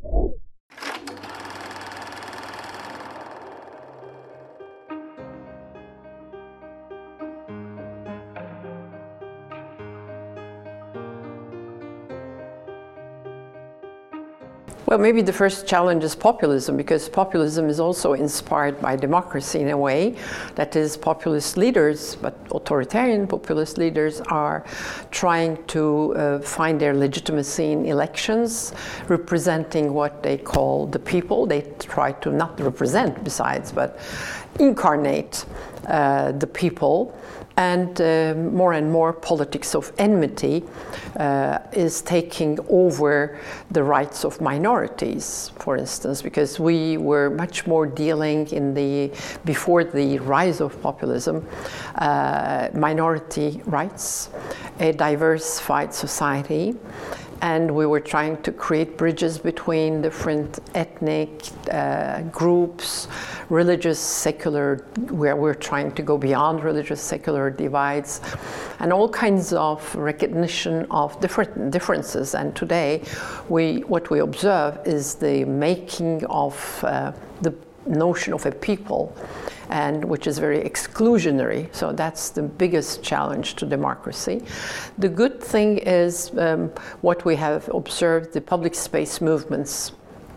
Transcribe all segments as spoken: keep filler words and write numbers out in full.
Well, maybe the first challenge is populism, because populism is also inspired by democracy in a way. That is, populist leaders, but authoritarian populist leaders, are trying to uh, find their legitimacy in elections, representing what they call the people. They try to not represent, besides, but incarnate uh, the people. And uh, more and more politics of enmity uh, is taking over the rights of minorities, for instance, because we were much more dealing in the, before the rise of populism, uh, minority rights, a diversified society, and we were trying to create bridges between different ethnic uh, groups, religious, secular, where we're trying to go beyond religious, secular divides, and all kinds of recognition of different differences. And today, we what we observe is the making of uh, the notion of a people, and which is very exclusionary. So that's the biggest challenge to democracy. The good thing is um, what we have observed, the public space movements,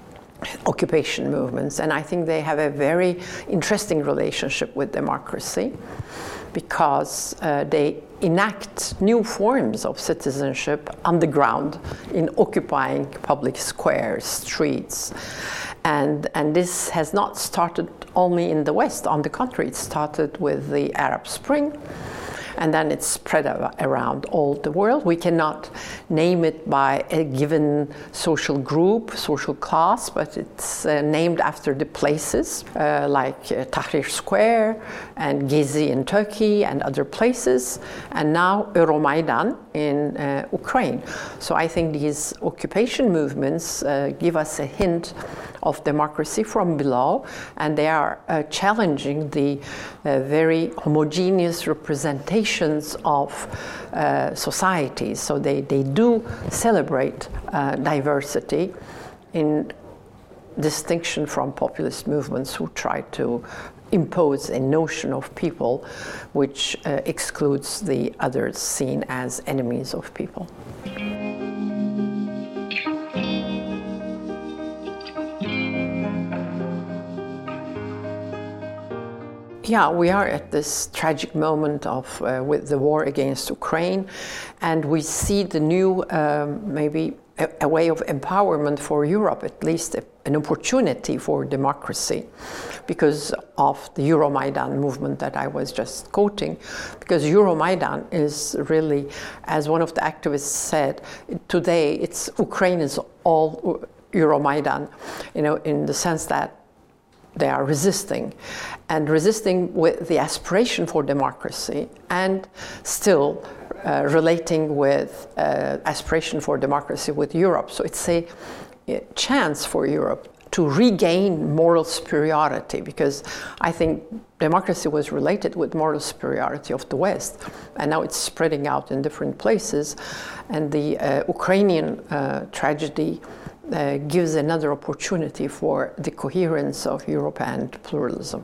occupation movements, and I think they have a very interesting relationship with democracy, because uh, they enact new forms of citizenship on the ground in occupying public squares, streets. And, and this has not started only in the West. On the contrary, it started with the Arab Spring, and then it's spread around all the world. We cannot name it by a given social group, social class, but it's uh, named after the places, uh, like uh, Tahrir Square and Gezi in Turkey and other places, and now Euromaidan in uh, Ukraine. So I think these occupation movements uh, give us a hint of democracy from below, and they are uh, challenging the uh, very homogeneous representations of uh, societies. So they, they do celebrate uh, diversity, in distinction from populist movements who try to impose a notion of people which uh, excludes the others, seen as enemies of people. Yeah, we are at this tragic moment of uh, with the war against Ukraine, and we see the new, um, maybe a, a way of empowerment for Europe, at least a, an opportunity for democracy, because of the Euromaidan movement that I was just quoting. Because Euromaidan is really, as one of the activists said, today it's Ukraine is all Euromaidan, you know, in the sense that they are resisting, and resisting with the aspiration for democracy, and still uh, relating with uh, aspiration for democracy with Europe. So it's a, a chance for Europe to regain moral superiority, because I think democracy was related with moral superiority of the West, and now it's spreading out in different places. And the uh, Ukrainian uh, tragedy Uh, gives another opportunity for the coherence of Europe and pluralism.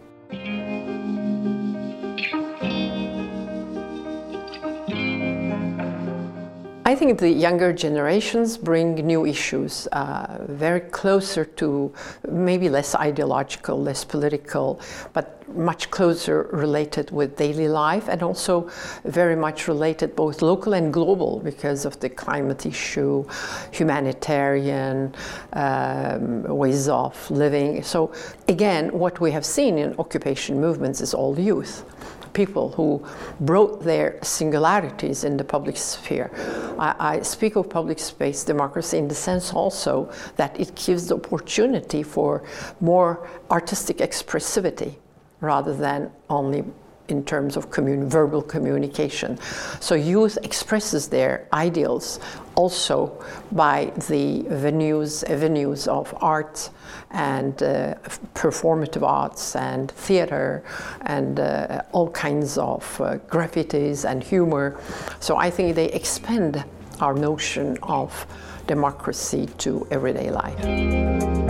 I think the younger generations bring new issues, uh, very closer to, maybe less ideological, less political, but much closer related with daily life, and also very much related both local and global, because of the climate issue, humanitarian um, ways of living. So again, what we have seen in occupation movements is all youth. People who brought their singularities in the public sphere. I, I speak of public space democracy in the sense also that it gives the opportunity for more artistic expressivity rather than only in terms of commun- verbal communication. So youth expresses their ideals also by the venues, avenues of art and uh, performative arts and theater and uh, all kinds of uh, graffitis and humor. So I think they expand our notion of democracy to everyday life.